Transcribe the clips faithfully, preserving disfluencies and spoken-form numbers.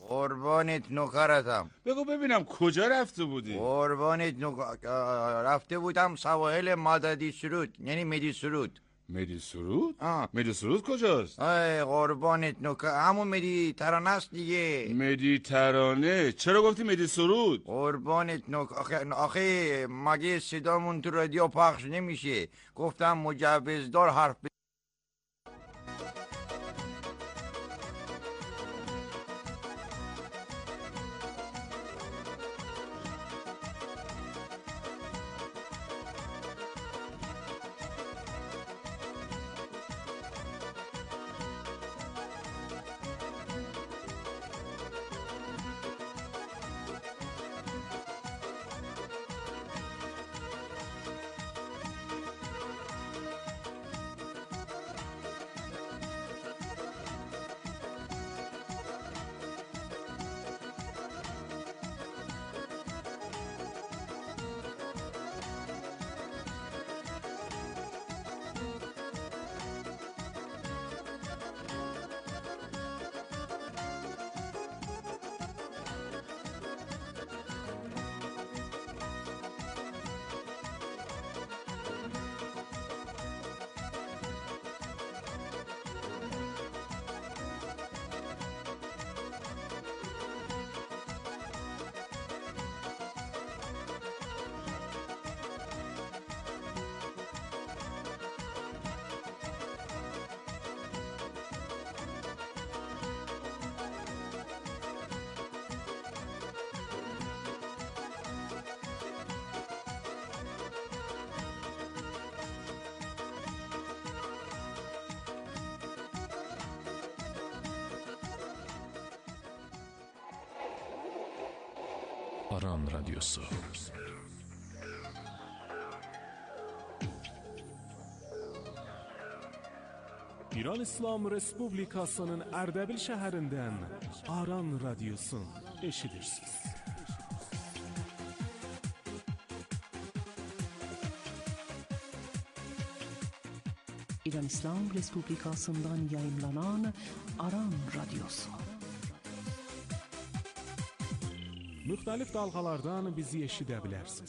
قربانت نوکرتم. بگو ببینم کجا رفته بودی؟ قربانت نوک... رفته بودم سواحل مددی سرود، یعنی مدی سرود. مدی سرود؟ آه. مدی سرود کجاست؟ ای قربانت نوکر، همون مدی ترانه است دیگه. مدی ترانه؟ چرا گفتی مدی سرود؟ قربانت نوک آخه, آخه مگه صدامون تو رادیو پخش نمیشه؟ گفتم مجوزدار حرف ب... Aran Radyosu. İran İslam Respublikasının Erdebil şəhərindən Aran Radyosu eşidirsiniz. İran İslam Respublikasından yayımlanan Aran Radyosu. Müxtəlif dalğalardan bizi eşidə bilərsiniz.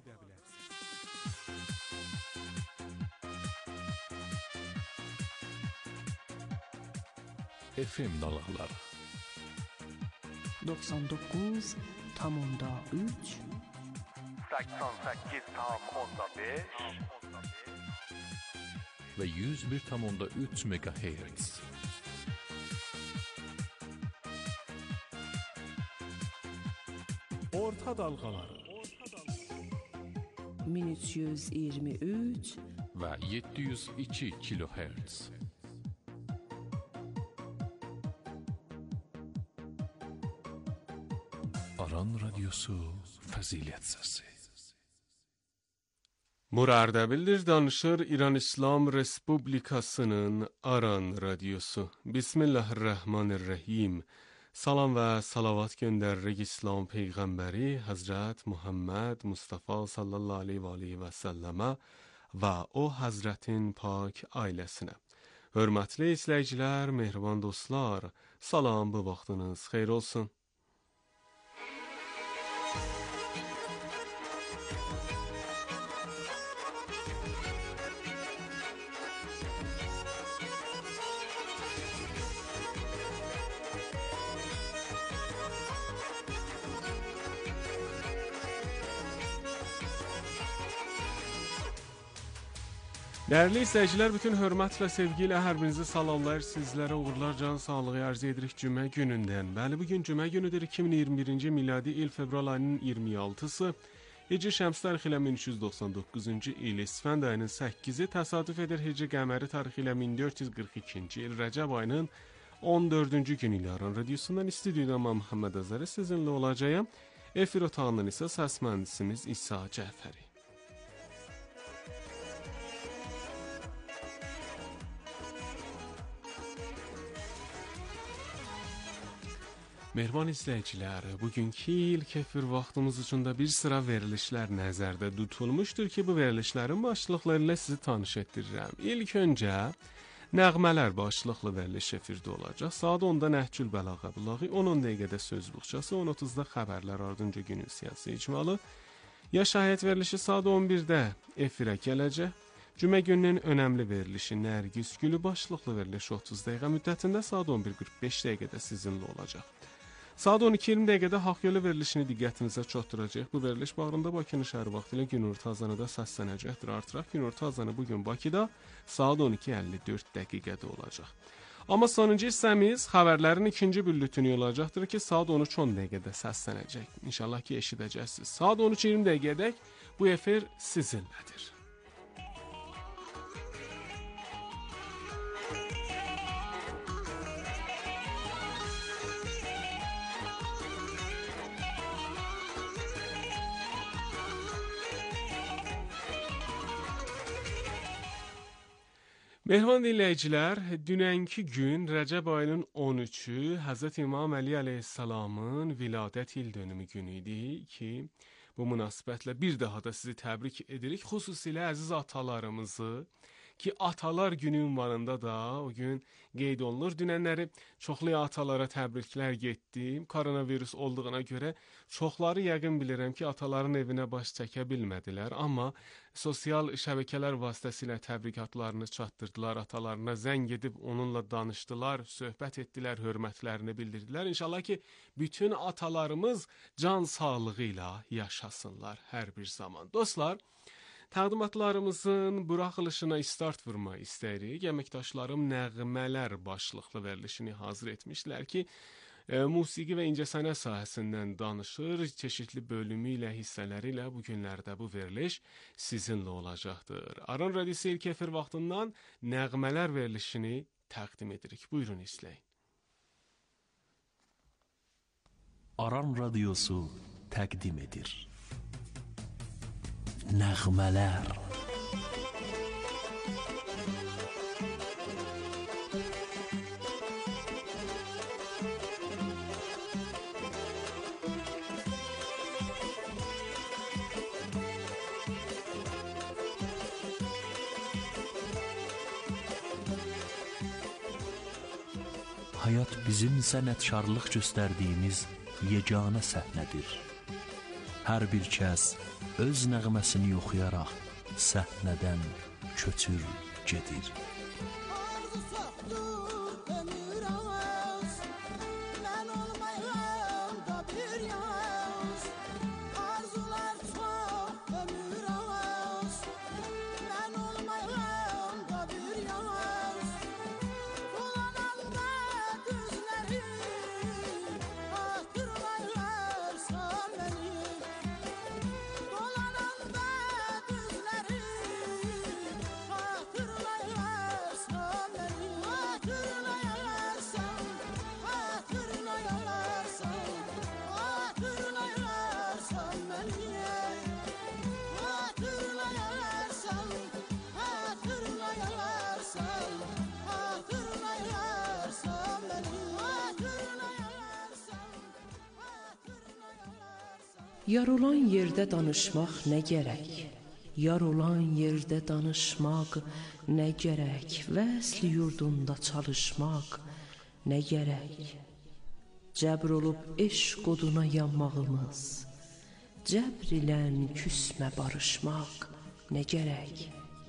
F M dalğaları doksan dokuz nokta üç seksen sekiz nokta beş ve yüz bir nokta üç megahertz. Orta dalğaları min üç yüz iyirmi üç ve yedi yüz iki kilohertz. Aran Radyosu Fəzilət Səsi. Bura Ərdəbildir, danışır İran İslam Respublikasının Aran Radyosu. Bismillahirrahmanirrahim. Salam və salavat göndəririk İslam Peyğəmbəri Həzrət Muhammed Mustafa sallallahu aleyhi və aleyhi və səlləmə və o Həzrətin pak ailəsinə. Hörmətli izləyicilər, mehriban dostlar, salam, bu vaxtınız xeyir olsun. Dəyərli izləyicilər, bütün hörmət və sevgi ilə hər birinizi salamlayır, sizlərə uğurlar, can sağlığı arzu edirik cümə günündən. Bəli, bugün cümə günüdür, iki min iyirmi birinci miladi il fevral ayının iyirmi altısı, Hicri şəms tarixi ilə min üç yüz doxsan doqquzuncu il, İsfənd ayının səkkizi, təsadüf edir Hicri qəməri tarixi ilə min dörd yüz qırx ikinci il, Rəcəb ayının on dördüncü günü ilə Aran Radyosundan istudiyada mən Muhammed Azəri sizinlə olacağım. Efir otağından isə səs mühəndisimiz İsa Cəfəri. Mehriban izləyicilər, bugünkü ilk efir vaxtımız üçün də bir sıra verilişlər nəzərdə tutulmuşdur ki, bu verilişlərin başlıqları ilə sizi tanış etdirirəm. İlk öncə Nəğmələr başlıqlı veriliş efirdə olacaq. Saat onda Nəhcül Bəlağə Bulağı, on dəqiqədə söz buxçası, on otuzda xəbərlər, ardınca günün siyasi icmalı. Ya şahid verilişi saat on birdə efirə gələcək. Cümə gününün önəmli verilişi Nərgiz Gülü başlıqlı veriliş otuz dəqiqə müddətində saat on bir qırx beş dəqiqədə sizinlə olacaq. Saat on iki iyirmi dəqiqədə Haqyolu verilişini diqqətinizə çatdıracaq. Bu veriliş bağrında Bakının şəhər vaxtı ilə günorta azanıda səslənəcəkdir. Artıraq günorta azanı bugün Bakıda saat on iki əlli dörd dəqiqədə olacaq. Amma sonuncu hissəmiz xəbərlərin ikinci büllütünü olacaqdır ki, saat on üç on dəqiqədə səslənəcək. İnşallah ki, eşidəcəksiniz. Saat on üç iyirmi dəqiqədək bu efir sizinlədir. Mehman dinləyicilər, dünənki gün Rəcəb ayının on üçü Həzrət İmam Əli əleyhissalamın viladət il dönümü günü idi ki, bu münasibətlə bir daha da sizi təbrik edirik. Xüsusilə əziz atalarımızı ki, Atalar Günü ünvanında da o gün qeyd olunur. Dünənləri çoxlu atalara təbriklər getdi. Koronavirus olduğuna görə çoxları yəqin bilirəm ki, ataların evinə baş çəkə bilmədilər. Amma sosial şəbəkələr vasitəsilə təbrikatlarını çatdırdılar. Atalarına zəng edib onunla danışdılar, söhbət etdilər, hörmətlərini bildirdilər. İnşallah ki, bütün atalarımız can sağlığı ilə yaşasınlar hər bir zaman. Dostlar, təqdimatlarımızın buraxılışına start vurma istəyirik. Əməkdaşlarım nəğmələr başlıqlı verilişini hazır etmişlər ki, e, musiqi və incəsənət sahəsindən danışır. Çeşitli bölümü ilə, hissələri ilə bu günlərdə bu veriliş sizinlə olacaqdır. Aran Radiosu ilk efir vaxtından nəğmələr verilişini təqdim edirik. Buyurun izləyin. Aran Radiosu təqdim edir. Nəğmələr. Hayat bizim sənətkarlıq göstərdiyimiz yeganə səhnədir. Hər bir kəs öz nəğməsini oxuyaraq səhnədən köçür gedir. Yar olan yerdə danışmaq nə gərək? Yar olan yerdə danışmaq nə gərək? Vəsl yurdunda çalışmaq nə gərək? Cəbr olub eşq oduna yanmağımız, cəbr ilə küsmə barışmaq nə gərək?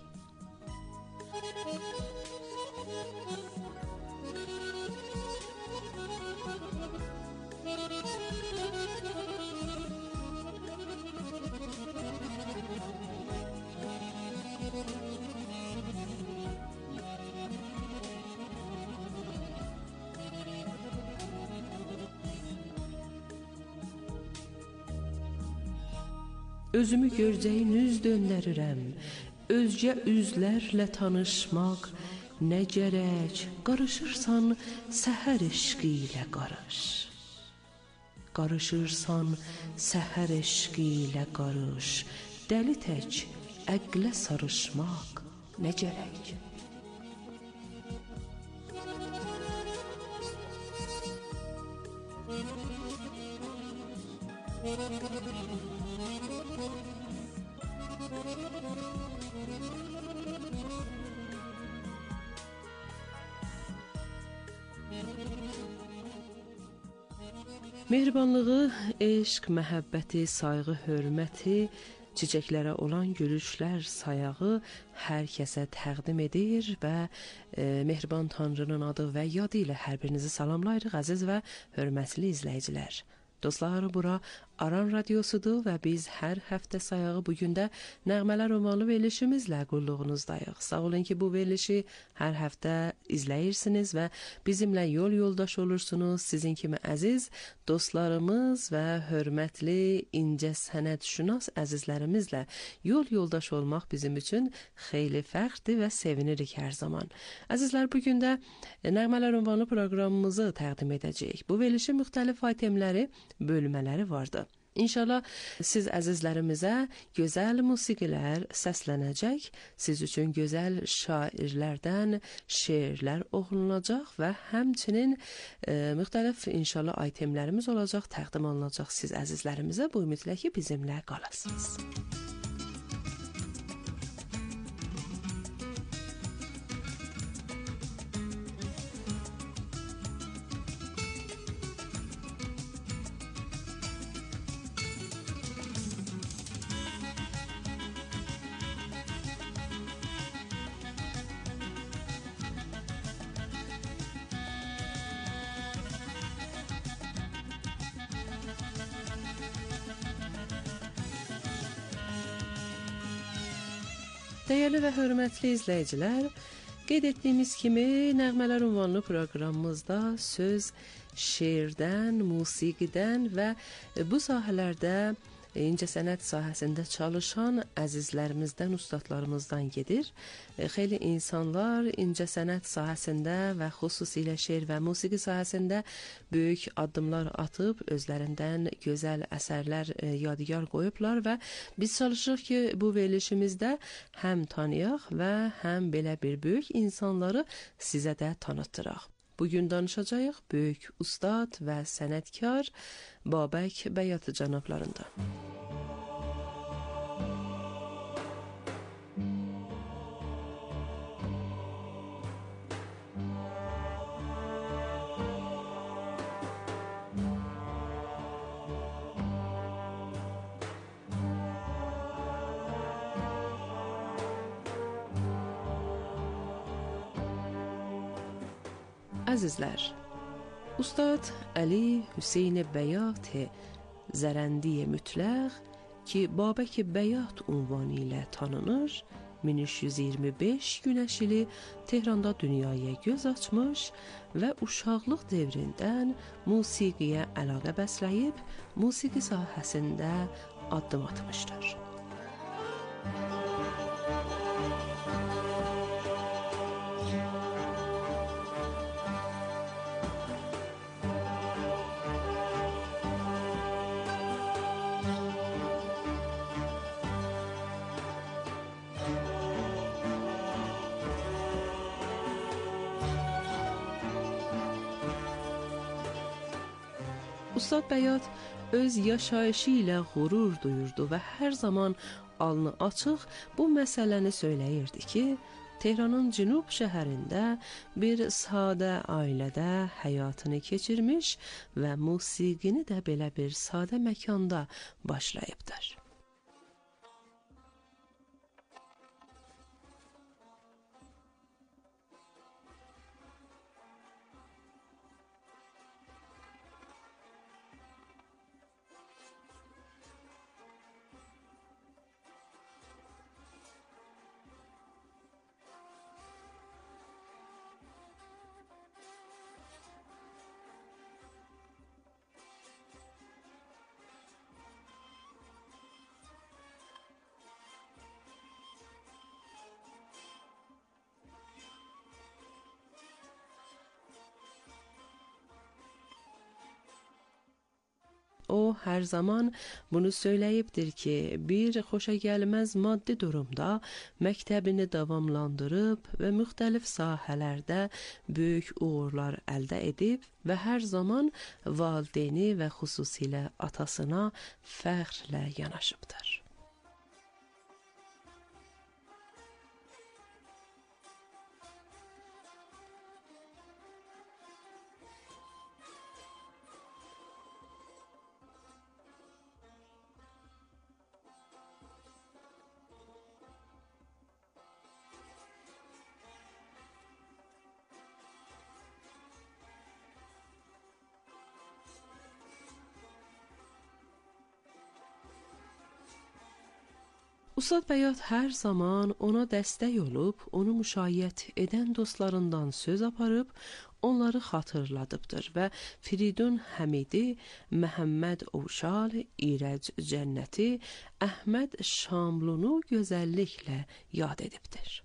Özümü görcəyin üz döndərirəm, özgə üzlərlə tanışmaq nə gərək? Qarışırsan səhər eşqi ilə qarış. Qarışırsan səhər eşqi ilə qarış. Dəli tək əqlə sarışmaq nə gərək? Mehribanlığı, eşq, məhəbbəti, sayğı, hörməti, çiçəklərə olan gülüşlər sayağı hər kəsə təqdim edir və e, Mehriban Tanrının adı və yadı ilə hər birinizi salamlayırıq əziz və hörmətli izləyicilər. Dostlar, bura Aran Radiosudur və biz hər həftə sayağı bugün də Nəğmələr ünvanlı verilişimizlə qulluğunuzdayıq. Sağ olun ki, bu verilişi hər həftə izləyirsiniz və bizimlə yol yoldaş olursunuz. Sizin kimi əziz dostlarımız və hörmətli incə sənətşünas əzizlərimizlə yol yoldaş olmaq bizim üçün xeyli fəxrdir və sevinirik hər zaman. Əzizlər, bugün də Nəğmələr ünvanlı proqramımızı təqdim edəcəyik. Bu verilişin müxtəlif itemləri, bölmələri vardı. İnşallah siz əzizlərimizə gözəl musiqilər səslənəcək, siz üçün gözəl şairlərdən şeirlər oxunulacaq və həmçinin e, müxtəlif inşallah itemlərimiz olacaq, təqdim olunacaq siz əzizlərimizə. Bu ümidlə ki, bizimlə qalasınız. Dəyərli və hörmətli izləyicilər, qeyd etdiyimiz kimi Nəğmələr ünvanlı proqramımızda söz şeirdən, musiqidən və bu sahələrdə incəsənət sahəsində çalışan əzizlərimizdən, ustadlarımızdan gedir. Xeyli insanlar incəsənət sahəsində və xüsusilə şeir və musiqi sahəsində böyük addımlar atıb, özlərindən gözəl əsərlər yadigar qoyublar və biz çalışırıq ki, bu verilişimizdə həm tanıyaq və həm belə bir böyük insanları sizə də tanıtdıraq. Bugün danışacağıq böyük ustad və sənətkar Babək Bəyat cənablarında. Əzizlər, Ustad Əli Hüseyn Bəyat Zərəndi mütləq ki, Babək Bəyat unvanı ilə tanınır, min üç yüz iyirmi beş günəşili Tehranda dünyaya göz açmış və uşaqlıq devrindən musiqiyə əlaqə bəsləyib, musiqi sahəsində addım atmışdır. Ustad Bəyat öz yaşayışı ilə qürur duyurdu və hər zaman alnı açıq bu məsələni söyləyirdi ki, Tehranın cənub şəhərində bir sadə ailədə həyatını keçirmiş və musiqini də belə bir sadə məkanda başlayıbdır. O hər zaman bunu söyləyibdir ki, bir xoşagəlməz maddi durumda məktəbini davamlandırıb və müxtəlif sahələrdə böyük uğurlar əldə edib və hər zaman valideyni və xüsusilə atasına fəxrlə yanaşıbdır. Ustad Bəyat hər zaman ona dəstək olub, onu müşayiət edən dostlarından söz aparıb, onları xatırladıbdır və Firidun Həmidi, Məhəmməd Ovşal, İrəc Cənnəti, Əhməd Şamlunu gözəlliklə yad edibdir.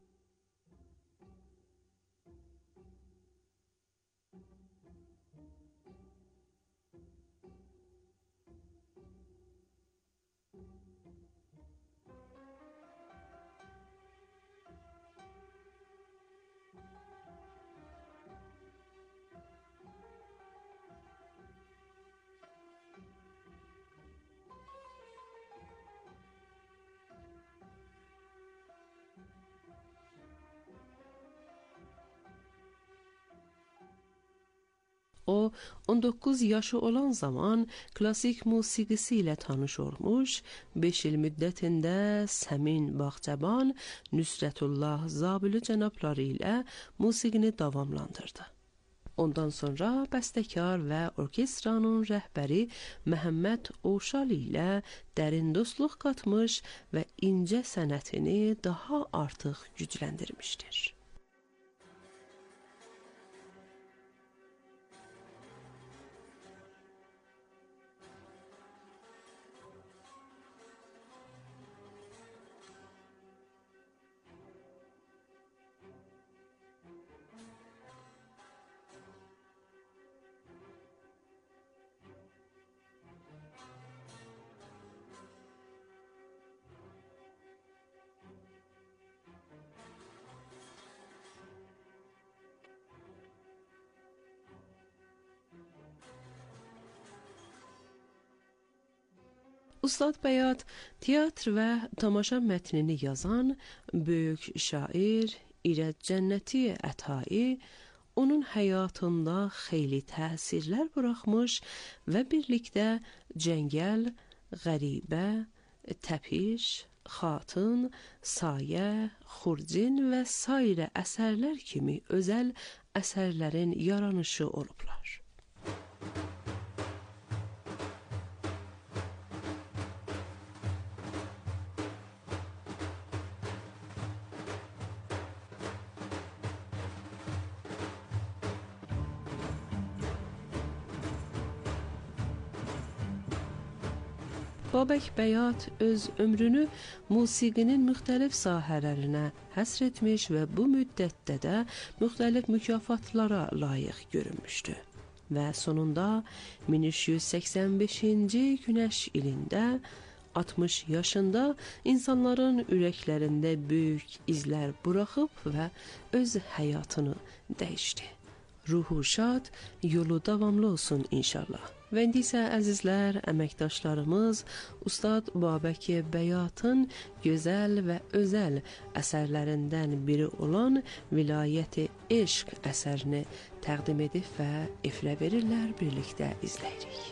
O, on doqquz yaşı olan zaman klasik musiqisi ilə tanış olmuş, beş il müddətində Səmin Bağçaban, Nüsrətullah Zabili cənabları ilə musiqini davamlandırdı. Ondan sonra bəstəkar və orkestranın rəhbəri Məhəmməd Ovşal ilə dərin dostluq qatmış və incə sənətini daha artıq gücləndirmişdir. Ustad Bəyat teatr və tamaşa mətnini yazan böyük şair İrəc Cənnəti Ətai onun həyatında xeyli təsirlər buraxmış və birlikdə Cəngəl, Qəribə, Təpiş, Xatın, Sayə, Xurcin və sairə əsərlər kimi özəl əsərlərin yaranışı olublar. Babək Bəyat öz ömrünü musiqinin müxtəlif sahələrinə həsr etmiş və bu müddətdə də müxtəlif mükafatlara layiq görünmüşdü. Və sonunda min üç yüz səksən beşinci günəş ilində altmış yaşında insanların ürəklərində böyük izlər buraxıb və öz həyatını dəyişdi. Ruhu şad, yolu davamlı olsun inşallah. Və indi isə əzizlər, əməkdaşlarımız Ustad Babək Bəyatın gözəl və özəl əsərlərindən biri olan Vilayət-i Eşq əsərini təqdim edib və efirə verirlər, birlikdə izləyirik.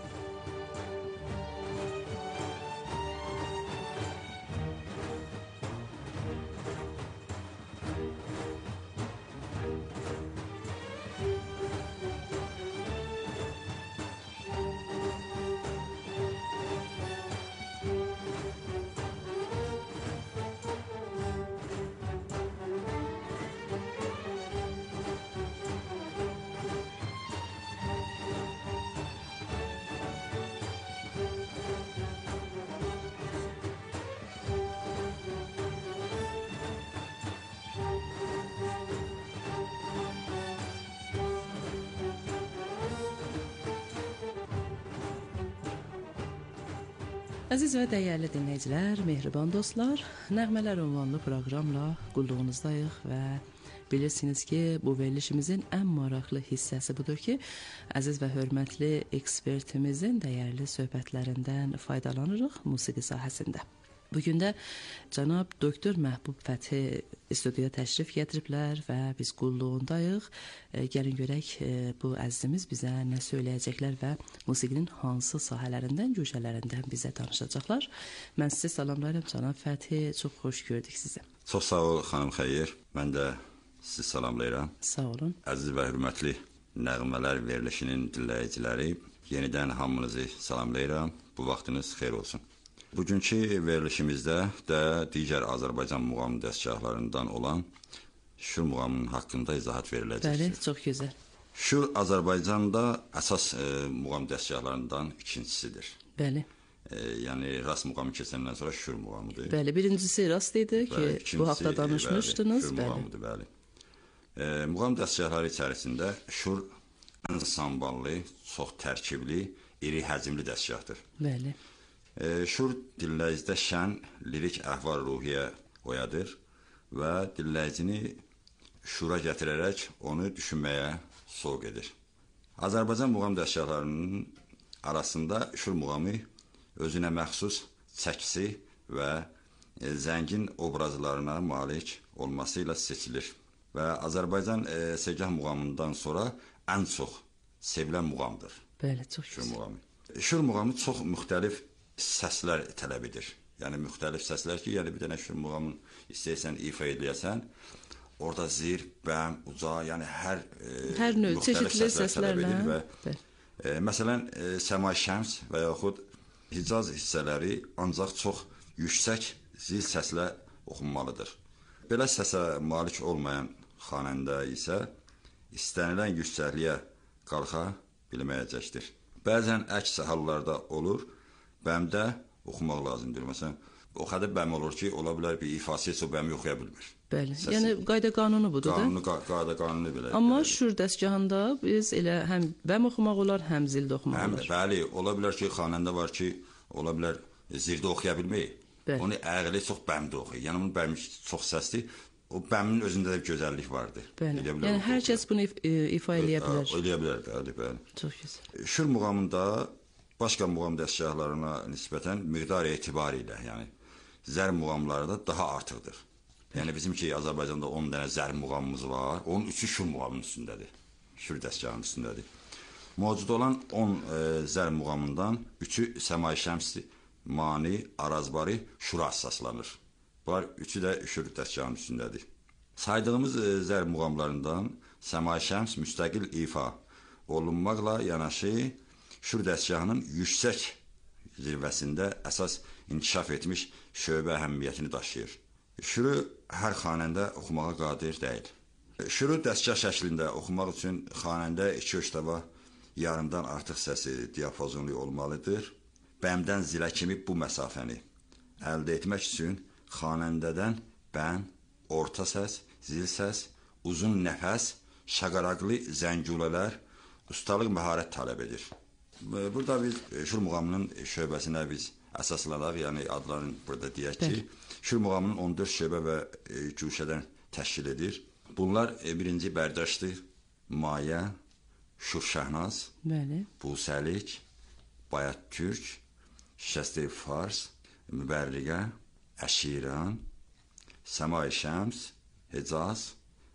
Əziz və dəyərli dinləyicilər, mehriban dostlar, Nəğmələr ünvanlı proqramla qulluğunuzdayıq və bilirsiniz ki, bu verilişimizin ən maraqlı hissəsi budur ki, əziz və hörmətli ekspertimizin dəyərli söhbətlərindən faydalanırıq musiqi sahəsində. Bugün də cənab doktor Məhbub Fəthi studiyaya təşrif gətiriblər və biz qulluğundayıq. E, gəlin görək e, bu əzizimiz bizə nə söyləyəcəklər və musiqinin hansı sahələrindən, güşələrindən bizə danışacaqlar. Mən sizi salamlayıram cənab Fəthi, çox xoş gördük sizi. Çox sağ ol xanım Xeyir, mən də sizi salamlayıram. Sağ olun. Əziz və hörmətli Nəğmələr verilişinin dinləyiciləri, yenidən hamınızı salamlayıram. Bu vaxtınız xeyir olsun. Bugünkü verilişimizdə də digər Azərbaycan muğam dəstgahlarından olan Şur muğamının haqqında izahat veriləcəkdir. Bəli, çox gözəl. Şur Azərbaycanda əsas e, muğam dəstgahlarından ikincisidir. Bəli. E, yəni Rast muğamı keçəndən sonra Şur muğamıdır. Bəli, birincisi Rast idi ki, Bəli, bu haqda danışmışdınız. Bəli, Şur muğamıdır, bəli. E, muğam dəstgahları içərisində Şur ensemballı, çox tərkibli, iri həcmli dəstgahdır. Bəli. E, Şur dinləyicidə şən, lirik əhval ruhiyyə oyadır və dinləyicini şura gətirərək onu düşünməyə soğuk edir. Azərbaycan muğam dəstgahlarının arasında Şur muğamı özünə məxsus çəkisi və e, zəngin obrazlarına malik olması ilə seçilir. Və Azərbaycan e, segah muğamından sonra ən çox sevilən muğamdır. Bəli, çox Şur gözəl. muğamı. Şur muğamı çox müxtəlif səslər tələb edir. Yəni müxtəlif səslər ki, yəni bir dənə şur muğamını istəyirsən ifa edəyəsən, orada zir, bəm, uca, yəni hər e, hər növ müxtəlif çeşitli səslər tələb səslərlə. edir və e, məsələn e, Səma Şəms və yaxud Hicaz hissələri ancaq çox yüksək zil səslə oxunmalıdır. Belə səsə malik olmayan xanəndə isə istənilən yüksəkliyə qalxa bilməyəcəkdir. Bəzən əks hallarda olur, bəmdə oxumaq lazımdır. Məsələn, o qədər bəm olur ki, ola bilər bir ifası heç o bəmi oxuya bilmir. Bəli, Səsi. yəni qayda qanunu budur da. Qanunu, qayda qanunu belə. Amma belə. şur dəstgahında biz elə həm bəm oxumaq olar, həm zildə oxumaq Həm, olar. bəli, ola bilər ki, xanəndə var ki, ola bilər zirdə oxuya bilməyir. Bəli. Onu əğli çox bəmdə oxuyur. Yəni onun bəmi çox səsli. O bəmin özündə də bir gözəllik vardır. Bəli. Elə bilər, Yəni o- hər kəs bunu if e, ifa eləyə bilər. Eləyə bilər, bəli, bəli. Çox gözəl. Şur muğamında başqa muğam dəstgahlarına nisbətən miqdar etibarilə, yəni zər muğamları da daha artıqdır. Yəni bizim ki Azərbaycanda on dənə zər muğamımız var, onun üçü şur muğamının üstündədir. Şur dəstgahının üstündədir. Mövcud olan on e, zər muğamından üçü Səma Şəms, Mani, Arazbarı, Şura əsaslanır. Bunlar üçü də şur dəstgahının üstündədir. Saydığımız e, zər muğamlarından Səma Şəms müstəqil ifa olunmaqla yanaşı şur dəstgahının yüksək zirvəsində əsas inkişaf etmiş şöbə əhəmiyyətini daşıyır. Şuru hər xanəndə oxumağa qadir deyil. Şuru dəstgah şəklində oxumaq üçün xanəndə iki oktava yarımdan artıq səsi diapazonlu olmalıdır. Bəmdən zilə kimi bu məsafəni əldə etmək üçün xanəndədən bəm, orta səs, zil səs, uzun nəfəs, şaqaraqlı zəngulələr, ustalıq məharət tələb edir. Burada biz şur muğamının şöbəsinə biz əsaslanaq, yəni adlarını burada deyək ki, şur muğamının on dörd şöbə və e, güşədən təşkil edir. Bunlar e, birinci Bərdəşdir, Mayə, Şur Şəhnaz, Bəli. Busəlik, Bayat Türk, Şikəstə Fars, Mübərriqə, Əşiran, Səma Şəms, Hicaz,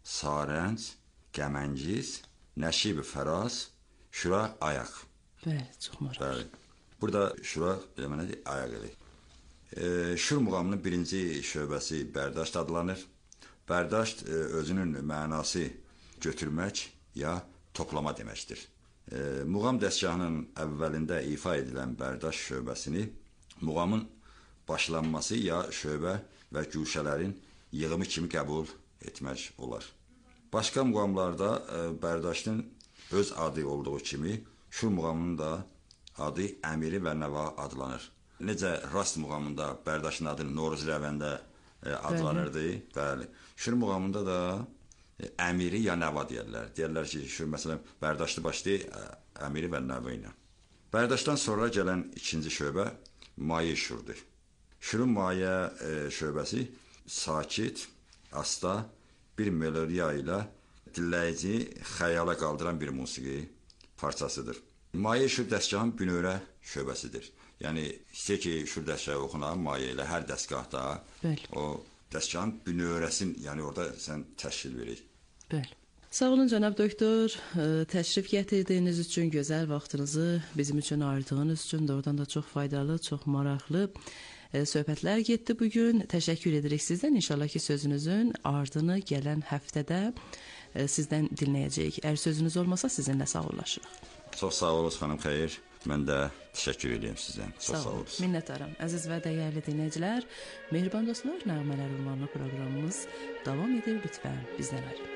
Sarənc, Qəməngiz, Nəşib Fəraz, Şura Ayaq. Bəli, çox maraqlı. Bəli. Burada Şura deməli ayaq edir. E, Şur muğamının birinci şöbəsi Bərdəşt adlanır. Bərdəşt e, özünün mənası götürmək ya toplama deməkdir. E, muğam dəstgahının əvvəlində ifa edilən Bərdəşt şöbəsini muğamın başlanması ya şöbə və güşələrin yığımı kimi qəbul etmək olar. Başqa muğamlarda e, Bərdəştin öz adı olduğu kimi Şur muğamının da adı Əmiri və Nəva adlanır. Necə Rast muğamında Bərdəşin adı Noruz Rəvəndə e, adlanırdı, bəli. bəli. Şur muğamında da e, Əmiri ya Nəva deyərlər. Deyərlər ki, Şur məsələn Bərdəşli başlayır e, Əmiri və Nəva ilə. Bərdəşdən sonra gələn ikinci şöbə Mayə Şurdur. Şurun Mayə e, şöbəsi sakit, asta bir melodiya ilə dinləyici xəyala qaldıran bir musiqi parçasıdır. Mayə şur dəstgahın bünövrə şöbəsidir. Yəni, istəyir ki, şur dəstgahı oxunan mayə ilə hər dəstgahda Bəli. o dəstgahın bünövrəsin, yəni orada sən təşkil verir. Bəli. Sağ olun cənab doktor, təşrif gətirdiyiniz üçün, gözəl vaxtınızı bizim üçün ayırdığınız üçün doğrudan da çox faydalı, çox maraqlı söhbətlər getdi bugün. Təşəkkür edirik sizdən. İnşallah ki, sözünüzün ardını gələn həftədə sizdən dinləyəcəyik. Əgər sözünüz olmasa sizinlə sağollaşırıq. Çox sağ olun xanım Xeyir. Mən də təşəkkür edirəm sizdən. Çox sağ olun. Minnətdaram. Əziz və dəyərli dinləyicilər, Mehriban Dostlar Nəğmələr ünvanlı proqramımız davam edir. Lütfən bizdən ayrılmayın.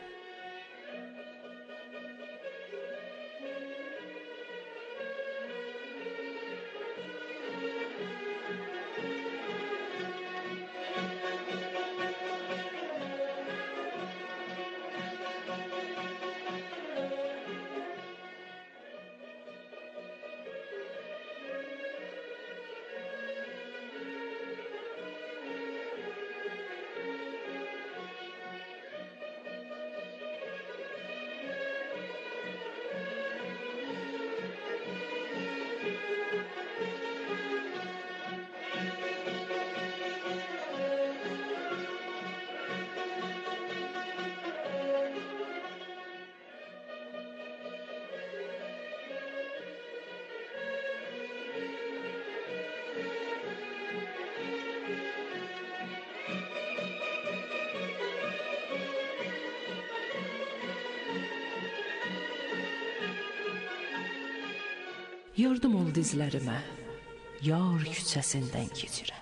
Yardım ol dizlərimə, yar küçəsindən keçirəm.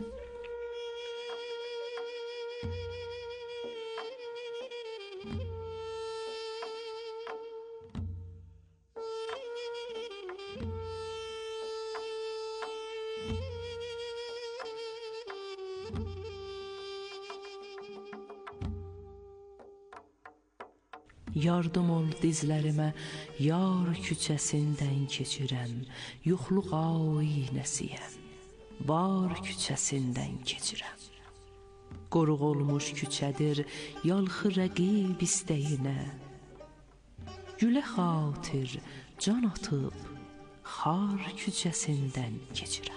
Yardım ol dizlərimə, yar küçəsindən keçirəm, yoxluq aynəsiyəm, var küçəsindən keçirəm. Qoruq olmuş küçədir, yalxı rəqib istəyinə, gülə xatir, can atıb, xar küçəsindən keçirəm.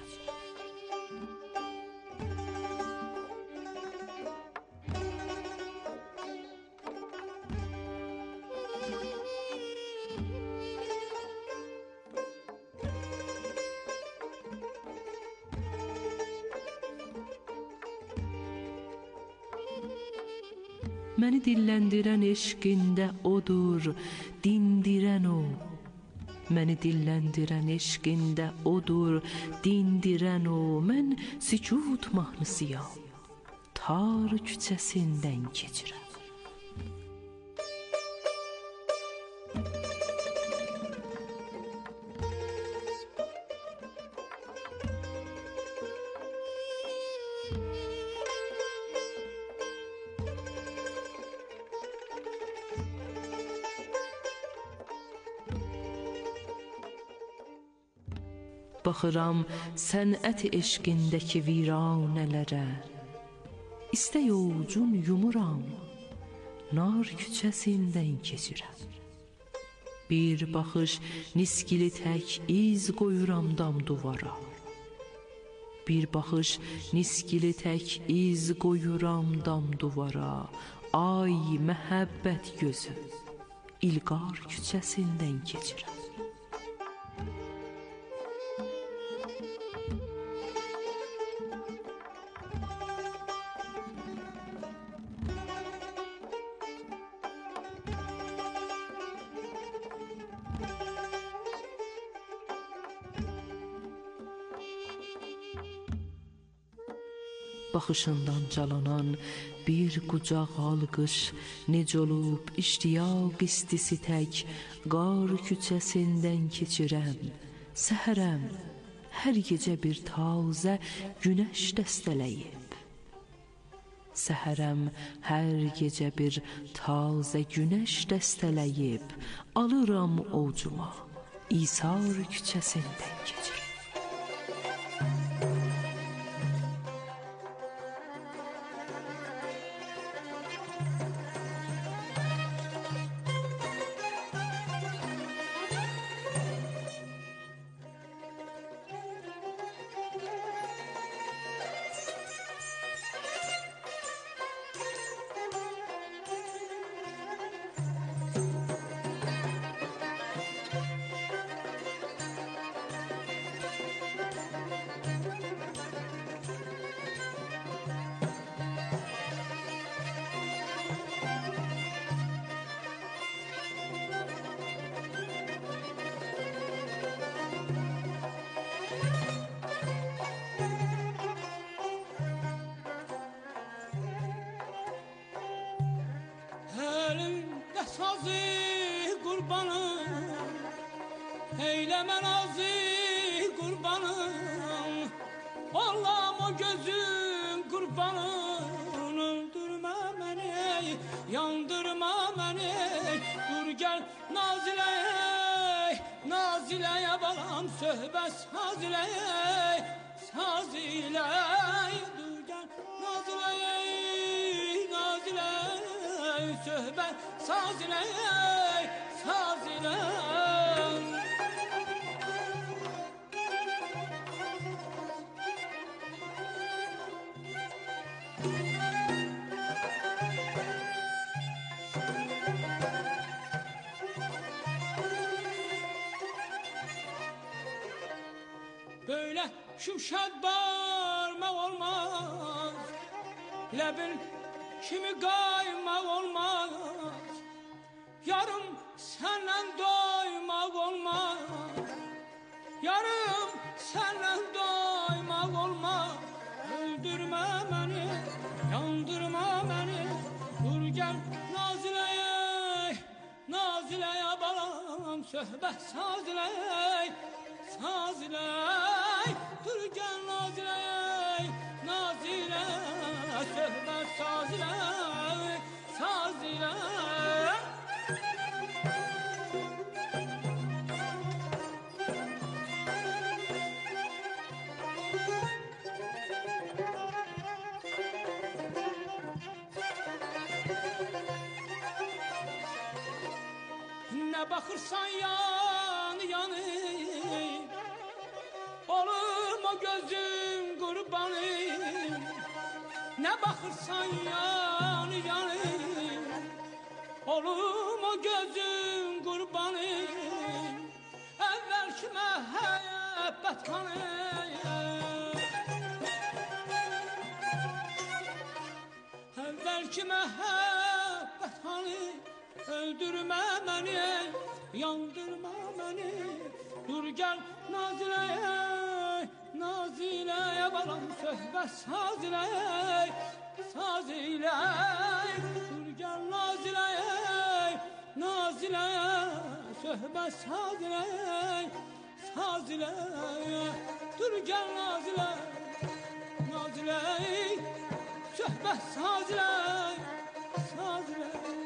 Məni dilləndirən eşqində odur, dindirən o. Məni dilləndirən eşqində odur, dindirən o. Mən sükut mahnısıyam, tar küçəsindən keçirəm. Baxıram sənət eşqindəki viranələrə, İstək ovucun yumuram, nar küçəsindən keçirəm. Bir baxış niskili tək iz qoyuram dam duvara, Bir baxış niskili tək iz qoyuram dam duvara, Ay məhəbbət gözü, İlqar küçəsindən keçirəm. Baxışından calanan bir qucaq alqış, Necə olub iştiyaq istisi tək, Qar küçəsindən keçirəm, səhərəm, hər gecə bir tazə günəş dəstələyib. Səhərəm, hər gecə bir tazə günəş dəstələyib, Alıram ovcuma, İsar küçəsindən keçirəm. Eləmə nazi qurbanım, Allah'ım o gözüm qurbanım. Öldürmə məni, yandırma məni, dur gəl Naziləyə, Naziləyə balam söhbət Naziləyə, Naziləyə, dur gəl Naziləyə, Naziləyə, söhbət Naziləyə, Naziləyə. Böyle şümşad bağırmak olmaz, Lebin kimi kaymak olmaz, Yarım senden doymak olmaz, Yarım senden doymak olmaz. Öldürme beni, yandırma beni, dur gel Nazile'ye, Nazile'ye balam söhbet Nazile'ye, Nazile'ye, dur gel Nazile'ye, Nazile'ye, söhbet Nazile'ye, Nazile'ye. Ne bakırsan yan yanı, Oğlum o gözün kurbanı. Ne bakırsan yan yanı, Oğlum o gözün kurbanı. Evvelki mehabbet kanı, Evvelki mehabbet kanı. Öldürme beni, yandırma beni, dur gel Nazile'ye, Nazile'ye balam söhbet Nazile'ye, Nazile'ye, dur gel Nazile'ye, Nazile'ye, söhbet Nazile'ye, Nazile'ye, dur gel Nazile'ye, Nazile'ye, söhbet Nazile'ye, Nazile'ye.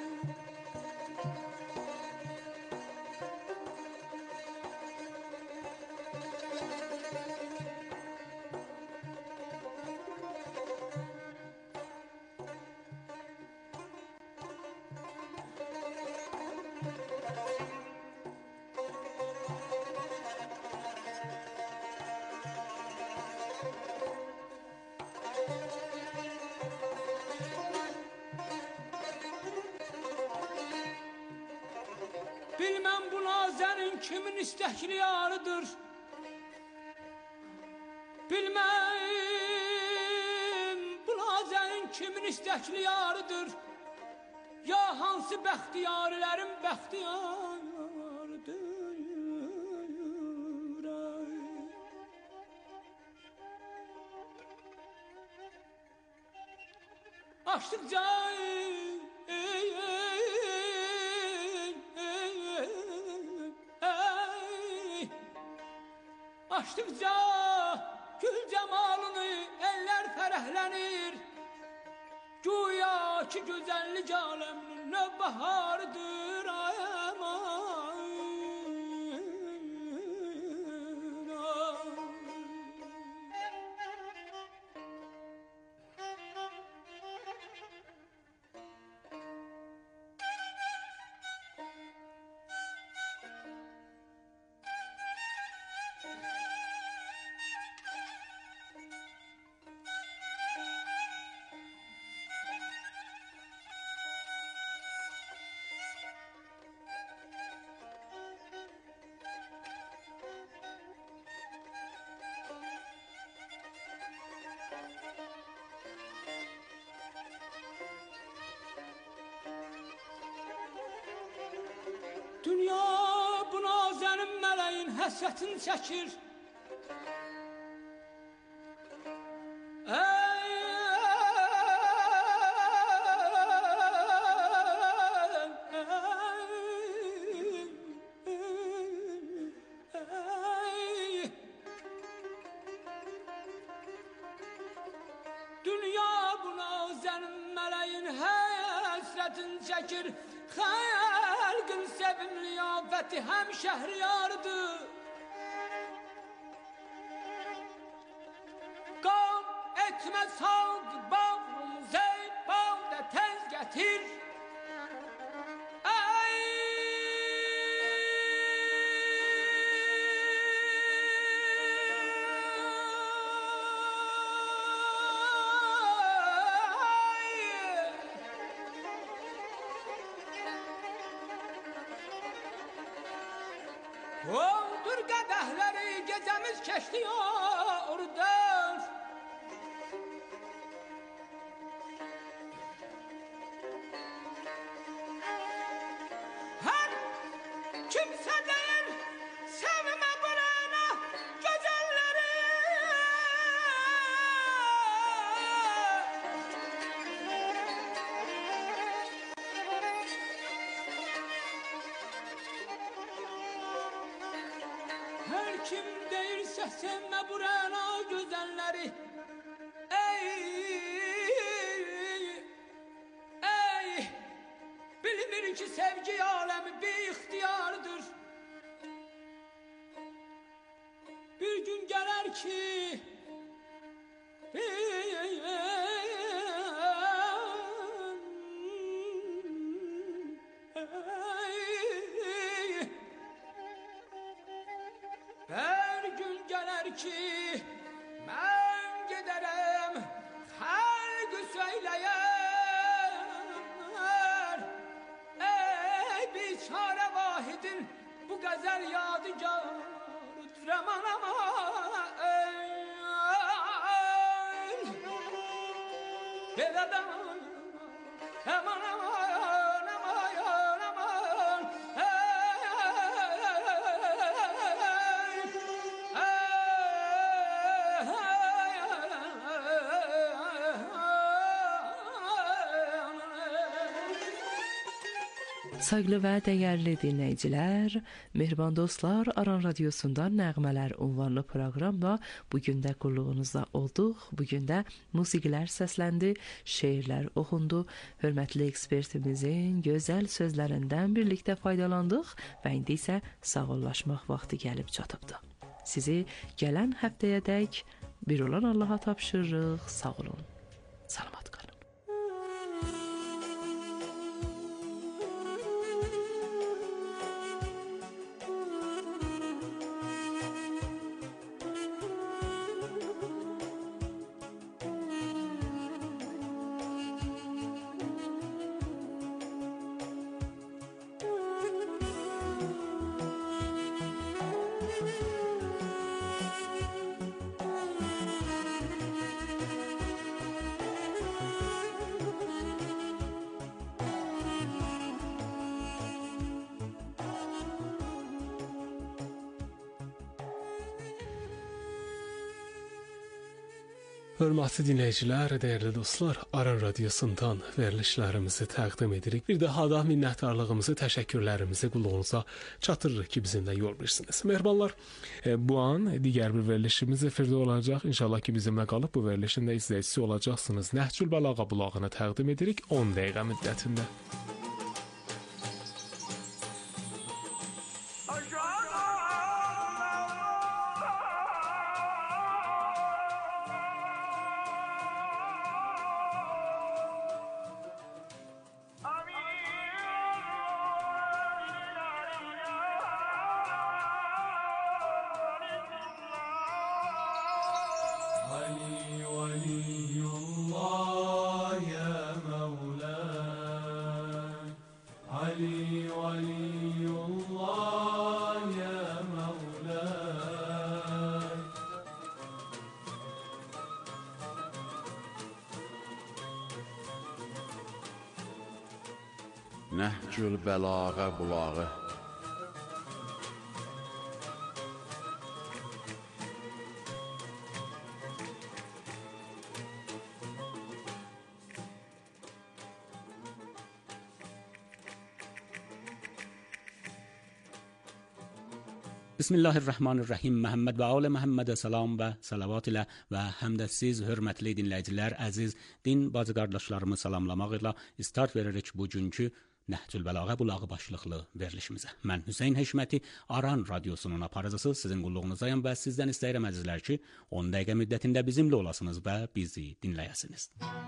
Bilmem bu nazenin kimin istekli yarıdır. Bilmem bu nazenin kimin istekli yarıdır. Ya hansı bəxtiyarlərin bəxtiyarıdır. Açdıkca Açtıkça gül cemalını eller ferehlenir. Güya ki güzellik aleminin ne baharıdır ay aman. Dünya bu nazenin meleğin həsrətini çəkir. Ey, ey, ey, ey. meleğin hasretin çekir. Halkın sevim liyafeti hem şehriyardı. Gam etme sağ bağım zey bağda tez getir. Oldur kadehleri gecemiz keçti oradan. Her kimse değil sevme burana güzelleri. Her kim değilse sevme burana güzelleri. Ey, ey, bilmir ki sevgi alemi bir ihtiyardır. Bir gün gelir ki bir gün gelir ki ben giderim halkı söyleyer. Ey biçare vahidin bu gazel yadigarıdır aman aman. Ey aman aman aman aman. Sayıqlı və dəyərli dinləyicilər, Mehriban dostlar, Aran Radiosu'nda Nəğmələr ünvanlı proqramla bugün də qulluğunuzda olduq. Bugün də musiqilər səsləndi, şeirlər oxundu. Hörmətli ekspertimizin gözəl sözlərindən birlikdə faydalandıq və indi isə sağollaşmaq vaxtı gəlib çatıbdı. Sizi gələn həftəyədək bir olan Allaha tapşırırıq. Sağ olun, salamat qalın. Hörmətli dinləyicilər, dəyərli dostlar, Aran Radiosundan verilişlərimizi təqdim edirik. Bir daha da minnətdarlığımızı, təşəkkürlərimizi qulluğunuza çatdırırıq ki, bizimlə yol bilirsiniz. Mehribanlar, bu an digər bir verilişimiz efirdə olacaq. İnşallah ki, bizimlə qalıb bu verilişin də izləyicisi olacaqsınız. Nəhcül Bəlağa bulağını təqdim edirik on dəqiqə müddətində. Nəhcül Bəlağa bulağı. Bismillahirrahmanirrahim. Məhəmməd və alə Məhəmmədə salam və salavat ilə və həmdə siz, hörmətli dinləyicilər, əziz din bacı qardaşlarımı salamlamaq ilə start veririk bugünkü Nəhcül Bəlağə bulağı başlıqlı verilişimizə. Mən Hüseyn Həşməti, Aran radiosunun aparıcısı sizin qulluğunuzdayım və sizdən istəyirəm əzizlər ki, on dəqiqə müddətində bizimlə olasınız və bizi dinləyəsiniz.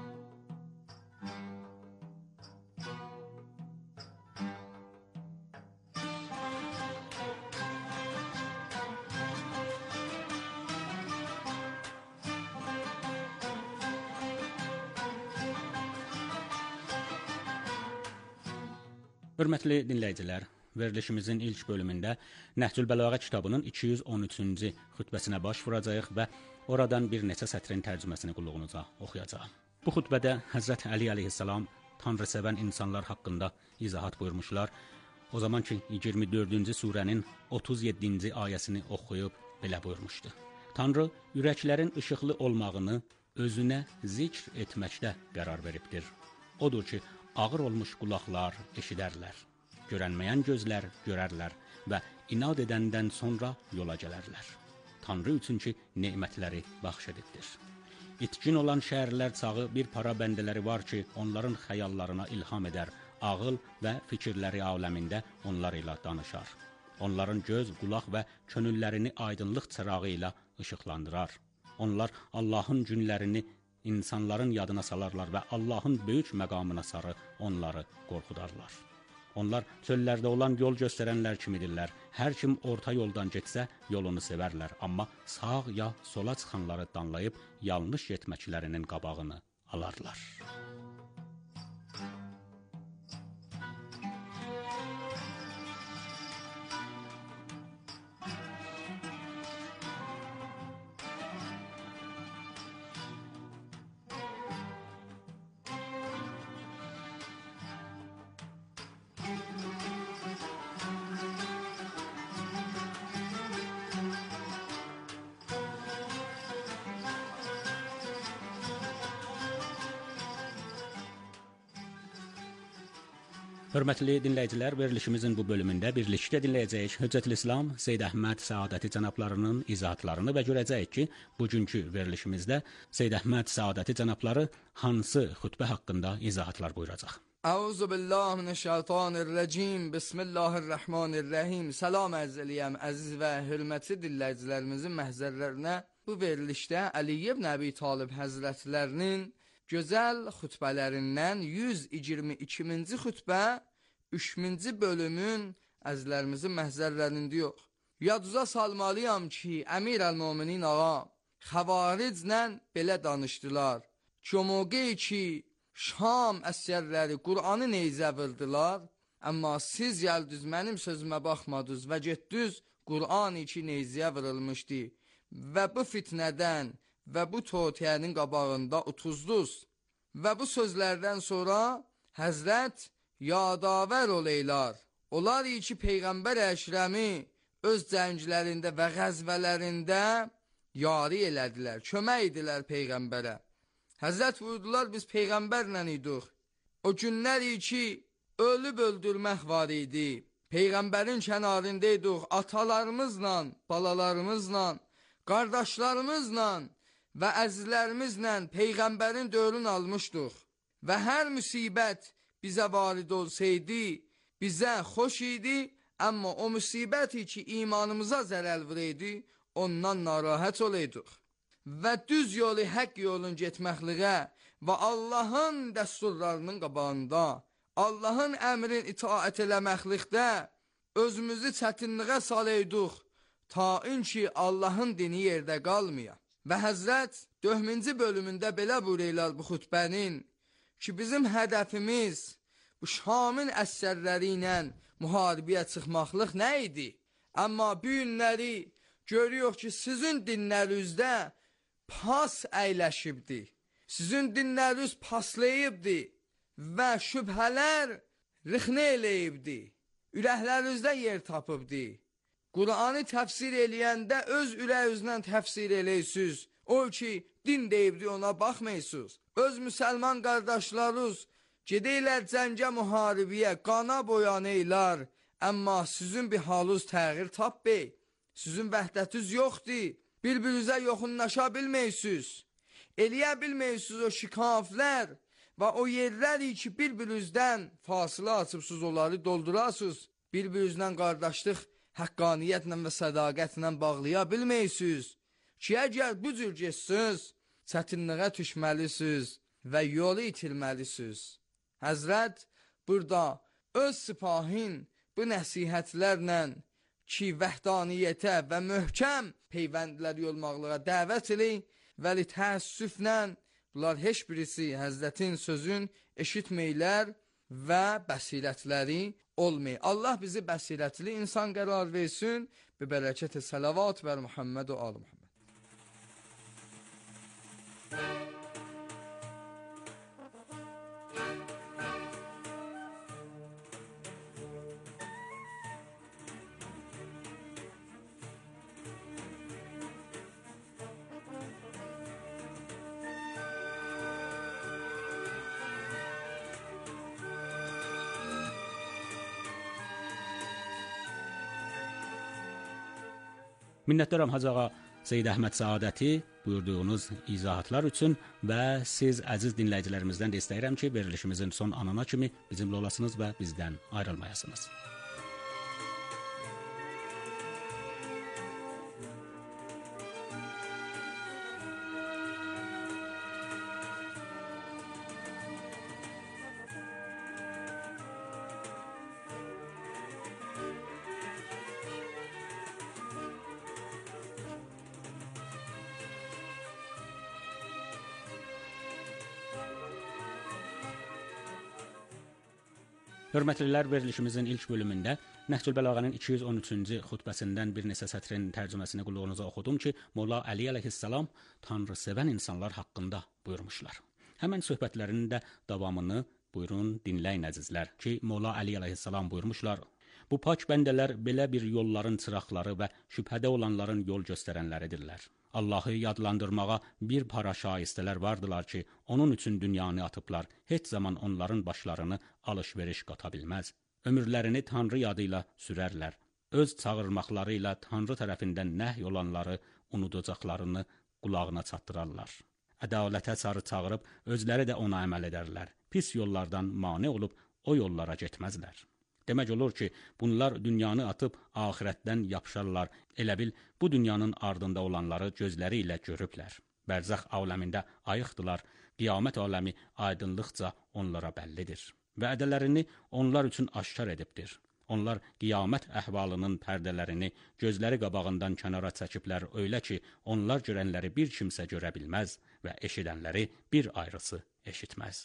Hörmətli dinləyicilər, verilişimizin ilk bölümündə Nəhcül Bəlağə kitabının iki yüz on üçüncü xütbəsinə baş vuracağıq və oradan bir neçə sətrin tərcüməsini qulluğunuza oxuyacağam. Bu xütbədə Həzrət Əli əleyhissalam tanrısevən insanlar haqqında izahat buyurmuşlar. O zaman ki, iyirmi dördüncü surənin otuz yeddinci ayəsini oxuyub belə buyurmuşdu. Tanrı ürəklərin işıqlı olmağını özünə zikr etməkdə qərar veribdir. Odur ki, ağır olmuş qulaqlar eşidərlər, görənməyən gözlər görərlər və inad edəndən sonra yola gələrlər. Tanrı üçün ki, nemətləri bəxş edibdir. İtkin olan şəhərlər çağı bir para bəndələri var ki, onların xəyallarına ilham edər, ağıl və fikirləri aləmində onlar ilə danışar. Onların göz, qulaq və könüllərini aydınlıq çırağı ilə işıqlandırar. Onlar Allahın günlərini insanların yadına salarlar və Allahın böyük məqamına sarı onları qorxudarlar. Onlar çöllərdə olan yol göstərənlər kimidirlər. Hər kim orta yoldan getsə yolunu sevərlər, amma sağ ya sola çıxanları danlayıb yanlış getməklərinin qabağını alarlar. Hörmətli dinləyicilər, verilişimizin bu bölümündə birlikdə dinləyəcəyik Hüccətül İslam Seyyid Əhməd Səadəti cənablarının izahatlarını və görəcəyik ki, bugünkü verilişimizdə Seyyid Əhməd Səadəti cənabları hansı xütbə haqqında izahatlar buyuracaq. Əuzu billahi mineşşeytanirracim. Bismillahirrahmanirrahim. Salam ərz eləyəm əziz və hörmətli dinləyicilərimizin məhzərlərinə. Bu verilişdə Əli ibn Əbi Talib həzrətlərinin gözəl xütbələrindən yüz iyirmi ikinci xütbə üçüncü bölümün əzizlərimizin məhzərlərində yox. Yaduza salmalıyam ki, Əmir əl-Müminin ağa xəvariclə belə danışdılar. Ki o moqey ki, Şam əsgərləri Qur'anı neyzə vırdılar, amma siz gəldiniz mənim sözümə baxmadınız və getdiniz Qur'an-ı ki neyzəyə vırılmışdı və bu fitnədən və bu totiyənin qabağında utuzduz. Və bu sözlərdən sonra Həzrət yadavər oleylar. Onlar ki, Peyğəmbər əşrəmi öz cənglərində və qəzvələrində yari elədilər, kömək idilər Peyğəmbərə. Həzrət vurdular, biz Peyğəmbərlə idik. O günlər ki, ölüb öldürmək var idi. Peyğəmbərin kənarında idik, atalarımızla, balalarımızla, qardaşlarımızla və əzizlərimizlə Peyğəmbərin dövrünü almışdıq və hər müsibət bizə varid olsaydı, bizə xoş idi, amma o müsibəti ki imanımıza zərər vuraydı, ondan narahat olaydıq. Və düz yolu, haqq yolun getməkliğə və Allahın dəsturlarının qabağında, Allahın əmrin itaət eləməklikdə özümüzü çətinliğə salaydıq, ta ki Allahın dini yerdə qalmaya. Və Həzrət dördüncü bölümündə belə buyururlar bu xütbənin ki, bizim hədəfimiz bu Şamın əsgərləri ilə müharibəyə çıxmaqlıq nə idi? Amma bu günləri görüyoruz ki, sizin dinlərinizdə pas əyləşibdi. Sizin dinləriniz paslayıbdi və şübhələr rixnə eləyibdi. Ürəklərinizdə yer tapıbdi. Qur'anı təfsir eləyəndə öz ürəyinizdən təfsir eləyirsiniz. O ki, din deyibdi, ona baxmayısınız. Öz müsəlman qardaşlarınız gedəylər cəngə müharibəyə, qana boyanaylar. Amma sizin bir halınız təğyir tapbey. Sizin vəhdətiniz yoxdur. Bir-birinizə yoxunlaşa bilməysiniz. Eləyə bilməysiniz o şikaflər və o yerləri ki, bir-birinizdən fasilə açıbsınız, onları doldurasınız. Bir-birinizdən qardaşlıq həqqaniyyətlə və sədaqətlə bağlaya bilməysiniz. Ki, əgər bu cür geçsiniz, çətinliğə düşməlisiniz və yolu itirməlisiniz. Həzrət burada öz sipahin bu nəsihətlərlə ki, vəhdaniyyətə və möhkəm peyvəndlər yolmaqlığa dəvət edin və li təəssüflə bunlar heç birisi Həzrətin sözün eşitməklər və bəsilətləri olmay. Allah bizi bəsilətli insan qərar versin. Bi bərəkət-i salavat və Muhammed və al Muhammed. Minnətdaram Hacı ağa Seyid Əhməd Səadəti buyurduğunuz izahatlar üçün və siz əziz dinləyicilərimizdən də istəyirəm ki, verilişimizin son anına kimi bizimlə olasınız və bizdən ayrılmayasınız. Hörmətlilər, verilişimizin ilk bölümündə Nəhcül Bəlağənin iki yüz on üçüncü xutbəsindən bir neçə sətrin tərcüməsini qulluğunuza oxudum ki, Molla Əli əleyhissalam Tanrı sevən insanlar haqqında buyurmuşlar. Həmən söhbətlərinin də davamını buyurun dinləyin əzizlər ki, Molla Əli əleyhissalam buyurmuşlar. Bu pak bəndələr belə bir yolların çıraqları və şübhədə olanların yol göstərənləridirlər. Allahı yadlandırmağa bir para şaistələr vardılar ki, onun üçün dünyanı atıblar, heç zaman onların başlarını alış-veriş qata bilməz. Ömürlərini Tanrı yadıyla sürərlər. Öz çağırmaqları ilə Tanrı tərəfindən nəhy olanları unudacaqlarını qulağına çatdırarlar. Ədalətə sarı çağırıb, özləri də ona əməl edərlər. Pis yollardan mane olub, o yollara getməzlər. Demək olur ki, bunlar dünyanı atıb axirətdən yapışarlar. Elə bil, bu dünyanın ardında olanları gözləri ilə görüblər. Bərzəx aləmində ayıqdılar. Qiyamət aləmi aydınlıqca onlara bəllidir. Vədələrini onlar üçün aşkar edibdir. Onlar qiyamət əhvalının pərdələrini gözləri qabağından kənara çəkiblər öylə ki, onlar görənləri bir kimsə görə bilməz və eşidənləri bir ayrısı eşitməz.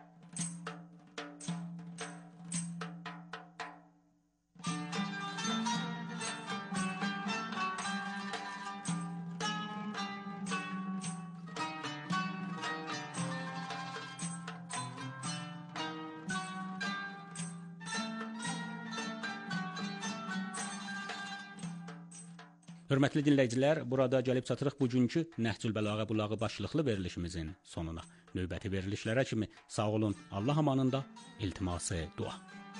Hörmətli dinləyicilər, burada gəlib çatırıq bugünkü Nəhcül Bəlağə bulağı başlıqlı verilişimizin sonuna. Növbəti verilişlərə kimi sağ olun, Allah amanında, iltiması dua.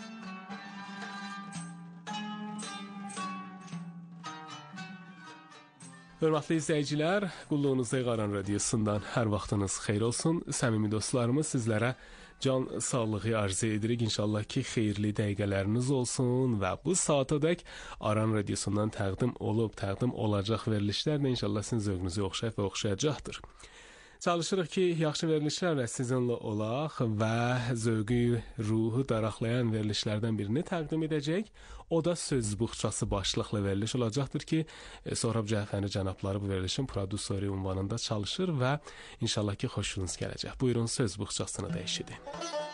Hörmətli izləyicilər, qulluğunuzda Qaran Radiosundan hər vaxtınız xeyir olsun. Səmimi dostlarımız, sizlərə can sağlığı arzu edirik. İnşallah ki, xeyirli dəqiqələriniz olsun və bu saatədək Aran Radiosundan təqdim olub, təqdim olacaq verilişlər də inşallah sizin zövqünüzə oxşayıb və oxşayacaqdır. Çalışırıq ki, yaxşı verilişlərlə sizinlə olaq və zövqü, ruhu daraqlayan verilişlərdən birini təqdim edəcək. O da söz buxçası başlıqlı veriliş olacaqdır ki, Sohrab Cəfəri cənabları bu verilişin prodüseri ünvanında çalışır və inşallah ki, xoşunuz gələcək. Buyurun, söz buxçasını da eşidin.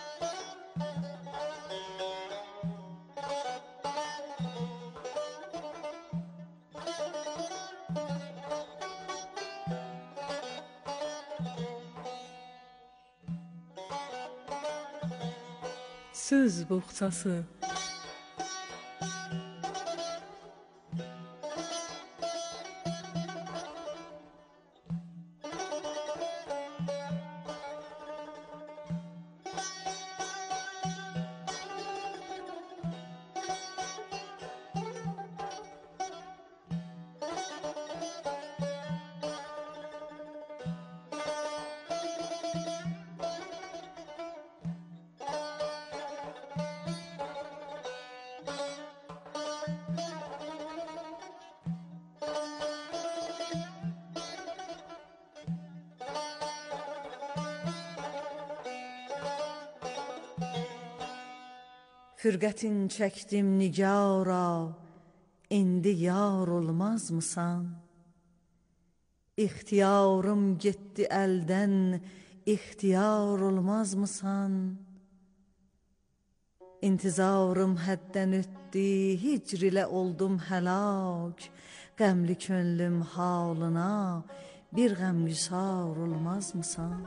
Söz buxçası. Fürqətin çəkdim nigara, indi yar olmazmısan? İxtiyarım getdi əldən, ixtiyar olmazmısan? İntizarım həddən ötdi, hicr ilə oldum həlak, qəmli könlüm halına bir qəmgüsar olmazmısan?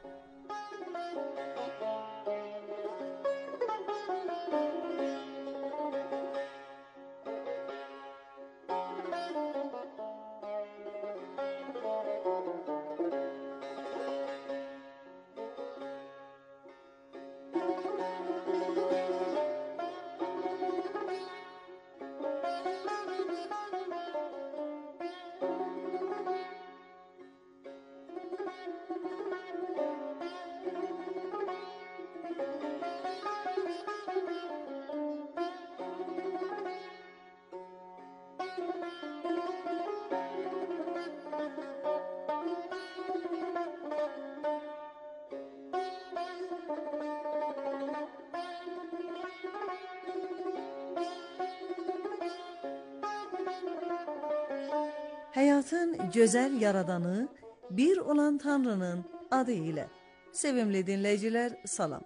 Həyatın gözəl yaradanı bir olan Tanrının adı ilə. Sevimli dinləyicilər, salam.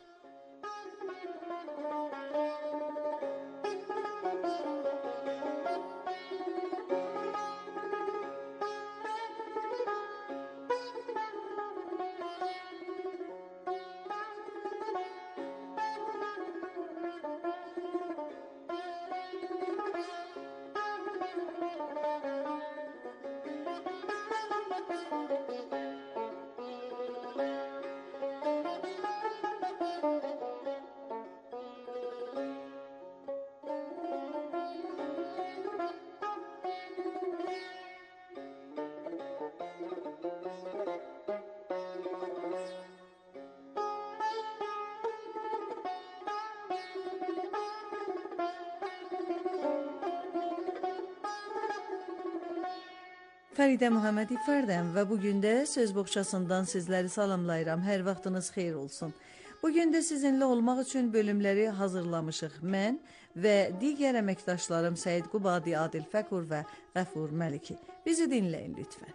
Fəridə Muhammed İfərdəm və bugün də söz boğçasından sizləri salamlayıram. Hər vaxtınız xeyir olsun. Bugün də sizinlə olmaq üçün bölümləri hazırlamışıq. Mən və digər əməkdaşlarım Səid Qubadi, Adil Fəkur və Qəfur Məliki. Bizi dinləyin lütfən.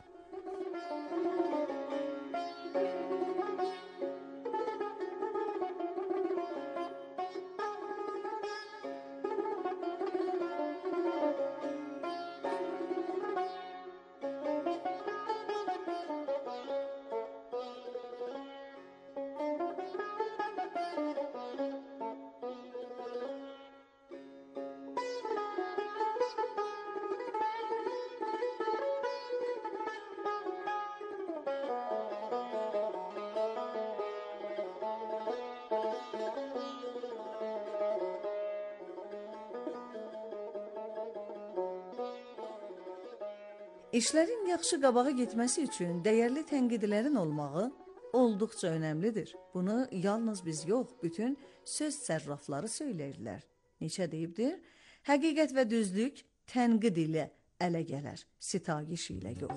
İşlərin yaxşı qabağa getməsi üçün dəyərli tənqidlərin olmağı olduqca önəmlidir. Bunu yalnız biz yox, bütün söz sərrafları söyləyirlər. Neçə deyibdir? Həqiqət və düzlük tənqid ilə ələ gələr, sitayiş ilə yox.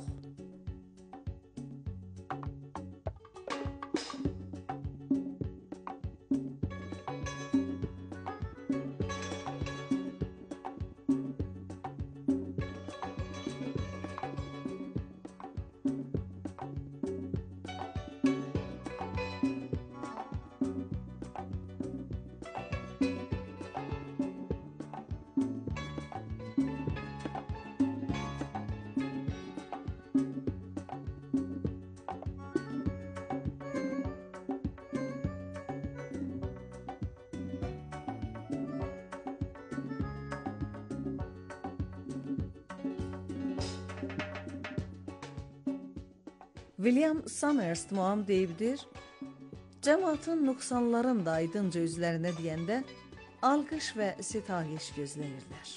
William Summers muam deyibdir, cəmaatın nöqsanların da aydınca üzlərinə deyəndə alqış və sitayiş gözləyirlər.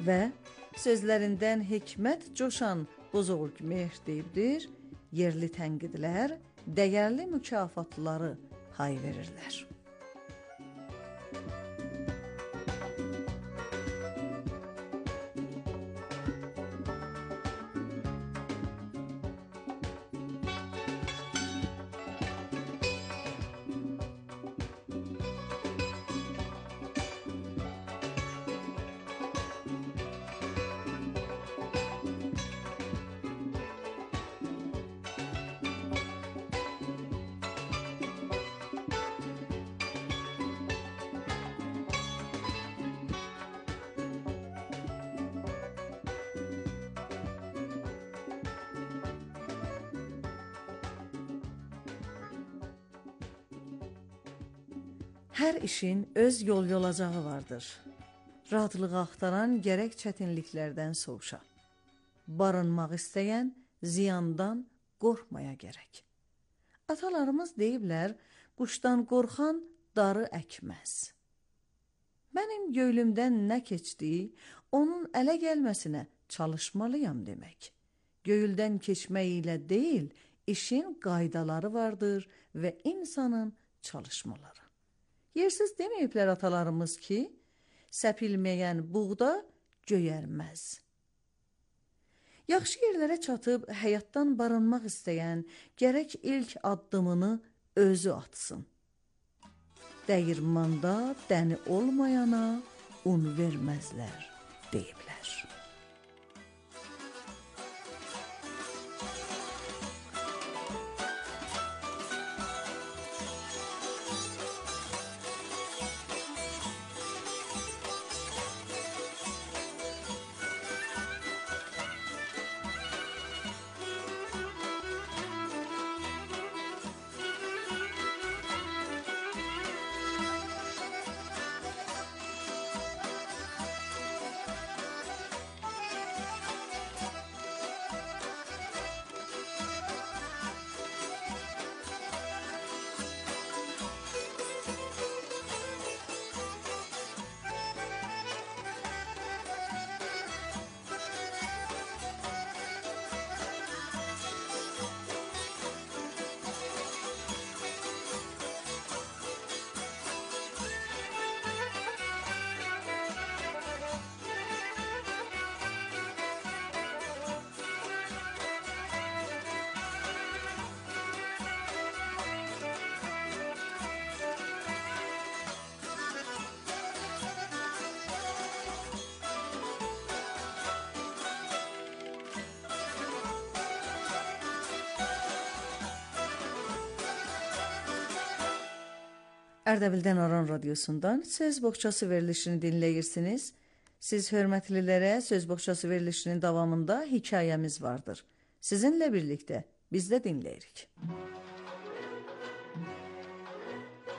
və sözlərindən hikmət coşan Bozorg Mehr deyibdir, yerli tənqidlər dəyərli mükafatları hay verirlər. Hər işin öz yol yolacağı vardır. Rahatlığı axtaran gərək çətinliklərdən soğuşa. Barınmaq istəyən ziyandan qorxmaya gərək. Atalarımız deyiblər, quşdan qorxan darı əkməz. Mənim göylümdən nə keçdiyi, onun ələ gəlməsinə çalışmalıyam demək. Göyldən keçmək ilə deyil, işin qaydaları vardır və insanın çalışmaları. Yersiz deməyiblər atalarımız ki, səpilməyən buğda göyərməz. Yaxşı yerlərə çatıb həyatdan barınmaq istəyən gərək ilk addımını özü atsın. Dəyirmanda dəni olmayana un verməzlər deyiblər. Ərdəbildən Aran Radiosundan Söz Boğçası verilişini dinləyirsiniz. Siz hörmətlilərə Söz Boğçası verilişinin davamında hekayəmiz vardır. Sizinlə birlikdə biz də dinləyirik.